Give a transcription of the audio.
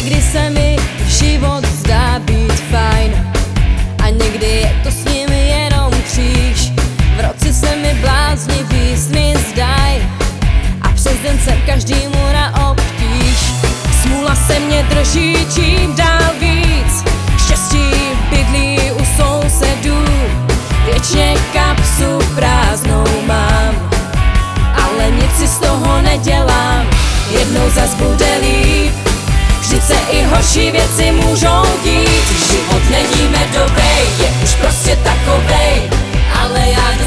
Někdy se mi život zdá být fajn a někdy je to s ním jenom kříž. V roce se mi bláznivý sny zdaj a přes den jsem každému na obtíž. Smůla se mě drží čím dál víc, štěstí bydlí u sousedů. Věčně kapsu prázdnou mám, ale nic si z toho nedělám. Jednou zas bude líp, vždyť se i horší věci můžou dít. Život není medovej, je už prostě takovej, ale já